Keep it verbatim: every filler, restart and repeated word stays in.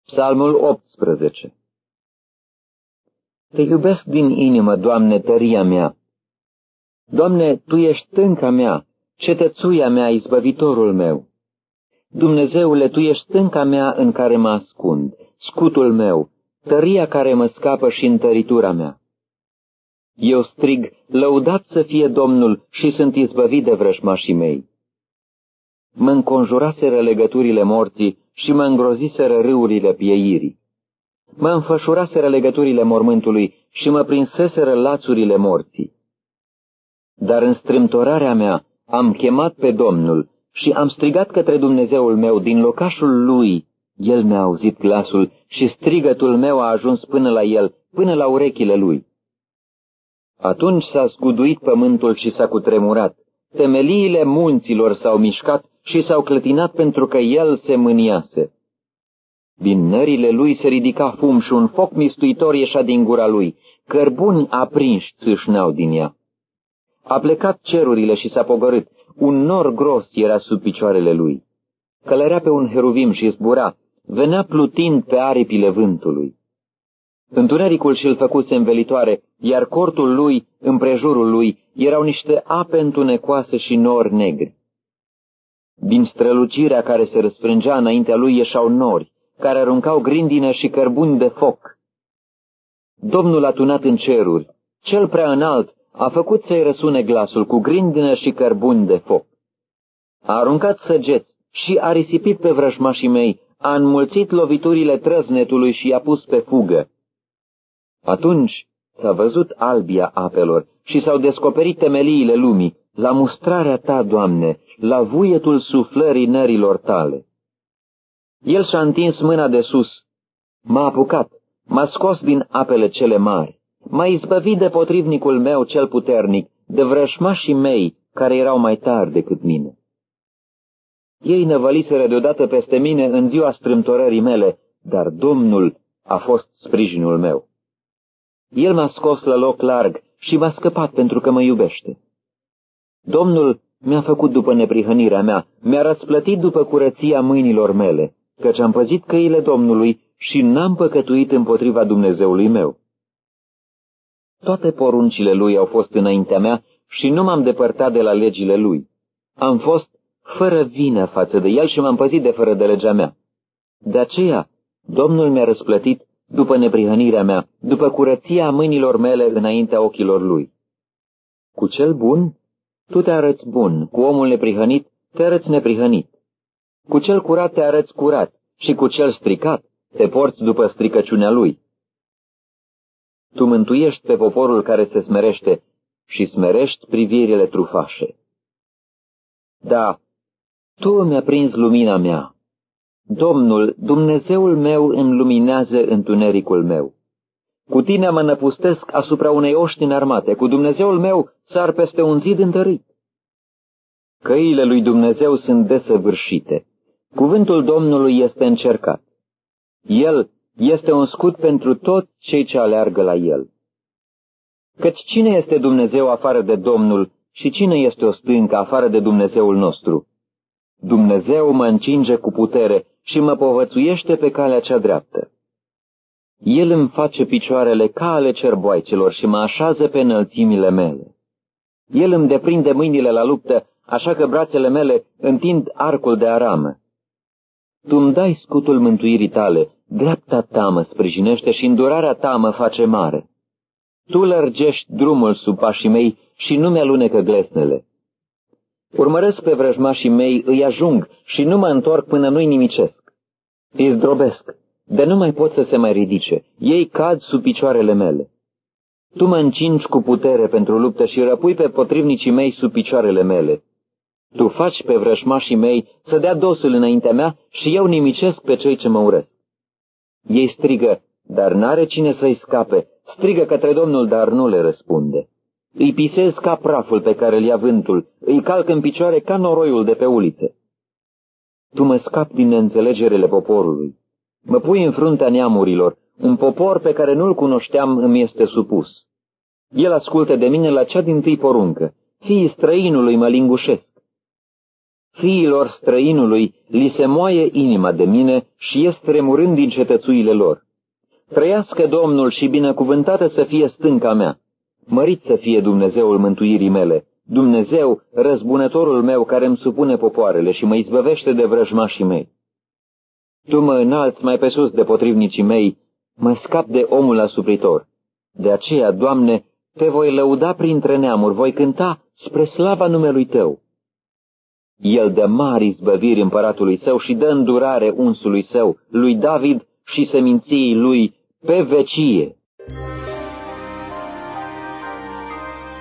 Psalmul optsprezece. Te iubesc din inimă, Doamne, tăria mea. Doamne, Tu ești stânca mea, cetățuia mea, izbăvitorul meu. Dumnezeule, Tu ești stânca mea în care mă ascund, scutul meu, tăria care mă scapă și întăritura mea. Eu strig, lăudat să fie Domnul, și sunt izbăvit de vrăjmașii mei. Mă înconjuraseră legăturile morții și mă îngroziseră râurile pieirii. Mă înfășuraseră legăturile mormântului și mă prinseseră lațurile morții. Dar în strâmtorarea mea am chemat pe Domnul și am strigat către Dumnezeul meu din locașul Lui. El mi-a auzit glasul și strigătul meu a ajuns până la El, până la urechile Lui. Atunci s-a zguduit pământul și s-a cutremurat, temeliile munților s-au mișcat și s-au clătinat pentru că El se mâniase. Din nările Lui se ridica fum și un foc mistuitor ieșea din gura Lui, cărbuni aprinși țâșneau din ea. A plecat cerurile și s-a pogorât, un nor gros era sub picioarele Lui. Călărea pe un heruvim și zbura, venea plutind pe aripile vântului. Întunericul și-l făcuse învelitoare, iar cortul Lui, împrejurul Lui, erau niște ape întunecoase și nori negri. Din strălucirea care se răsfrângea înaintea Lui ieșau nori, care aruncau grindină și cărbuni de foc. Domnul a tunat în ceruri, cel prea înalt a făcut să-i răsune glasul cu grindină și cărbuni de foc. A aruncat săgeți și a risipit pe vrăjmașii mei, a înmulțit loviturile trăznetului și i-a pus pe fugă. Atunci s-a văzut albia apelor și s-au descoperit temeliile lumii, la mustrarea Ta, Doamne, la vuietul suflării nărilor Tale. El și-a întins mâna de sus, m-a apucat, m-a scos din apele cele mari, m-a izbăvit de potrivnicul meu cel puternic, de vrăjmașii mei care erau mai tari decât mine. Ei năvăliseră deodată peste mine în ziua strâmtorării mele, dar Domnul a fost sprijinul meu. El m-a scos la loc larg și m-a scăpat pentru că mă iubește. Domnul mi-a făcut după neprihănirea mea, mi-a răsplătit după curăția mâinilor mele, căci am păzit căile Domnului și n-am păcătuit împotriva Dumnezeului meu. Toate poruncile Lui au fost înaintea mea și nu m-am depărtat de la legile Lui. Am fost fără vină față de El și m-am păzit de fără de legea mea. De aceea, Domnul mi-a răsplătit după neprihănirea mea, după curăția mâinilor mele înaintea ochilor Lui. Cu cel bun, Tu te arăți bun, cu omul neprihănit, te arăți neprihănit. Cu cel curat te arăți curat și cu cel stricat te porți după stricăciunea lui. Tu mântuiești pe poporul care se smerește și smerești privirile trufașe. Da, Tu îmi aprinzi lumina mea. Domnul, Dumnezeul meu, îmi luminează întunericul meu. Cu Tine mă năpustesc asupra unei oști înarmate, cu Dumnezeul meu sar peste un zid întărit. Căile lui Dumnezeu sunt desăvârșite, cuvântul Domnului este încercat. El este un scut pentru toți cei ce aleargă la El. Căci cine este Dumnezeu afară de Domnul și cine este o stâncă afară de Dumnezeul nostru? Dumnezeu mă încinge cu putere și mă povățuiește pe calea cea dreaptă. El îmi face picioarele ca ale cerboaicelor și mă așează pe înălțimile mele. El îmi deprinde mâinile la luptă, așa că brațele mele întind arcul de aramă. Tu îmi dai scutul mântuirii Tale, dreapta Ta mă sprijinește și îndurarea Ta mă face mare. Tu lărgești drumul sub pașii mei și nu mi-alunecă glesnele. Urmăresc pe vrăjmașii mei, îi ajung și nu mă întorc până nu-i nimicesc. Îi zdrobesc, de nu mai pot să se mai ridice, ei cad sub picioarele mele. Tu mă încingi cu putere pentru luptă și răpui pe potrivnicii mei sub picioarele mele. Tu faci pe vrăjmașii mei să dea dosul înaintea mea și eu nimicesc pe cei ce mă urăsc. Ei strigă, dar n-are cine să-i scape, strigă către Domnul, dar nu le răspunde. Îi pisez ca praful pe care îl ia vântul, îi calc în picioare ca noroiul de pe ulițe. Tu mă scapi din neînțelegerile poporului. Mă pui în fruntea neamurilor, un popor pe care nu-l cunoșteam îmi este supus. El ascultă de mine la cea dintâi poruncă, fiii străinului mă lingușesc. fiilor străinului li se moaie inima de mine și ies tremurând din cetățuile lor. Trăiască Domnul și binecuvântată să fie stânca mea. Mărit să fie Dumnezeul mântuirii mele, Dumnezeu, răzbunătorul meu, care îmi supune popoarele și mă izbăvește de vrăjmașii mei. Tu mă înalți mai pe sus de potrivnicii mei, mă scap de omul asupritor. De aceea, Doamne, te voi lăuda printre neamuri, voi cânta spre slava numelui Tău. El dă mari izbăviri împăratului său și dă îndurare unsului său, lui David și seminției lui pe vecie.